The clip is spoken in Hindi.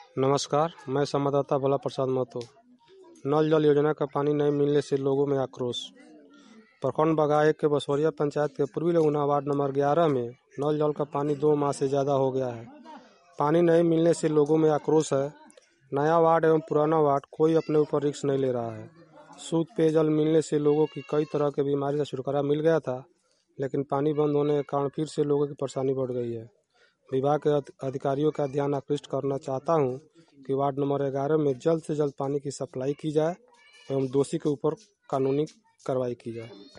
नमस्कार, मैं संवाददाता भोला प्रसाद महतो। नल जल योजना का पानी नहीं मिलने से लोगों में आक्रोश। प्रखंड बगाई के बसवरिया पंचायत के पूर्वी लघुना वार्ड नंबर 11 में नल जल का पानी 2 माह से ज़्यादा हो गया है। पानी नहीं मिलने से लोगों में आक्रोश है। नया वार्ड एवं पुराना वार्ड कोई अपने ऊपर रिस्क नहीं ले रहा है। शुद्ध पेयजल मिलने से लोगों की कई तरह की बीमारी से छुटकारा मिल गया था, लेकिन पानी बंद होने के कारण फिर से लोगों की परेशानी बढ़ गई है। विभाग के अधिकारियों का ध्यान आकृष्ट करना चाहता हूं कि वार्ड नंबर 11 में जल्द से जल्द पानी की सप्लाई की जाए एवं दोषी के ऊपर कानूनी कार्रवाई की जाए।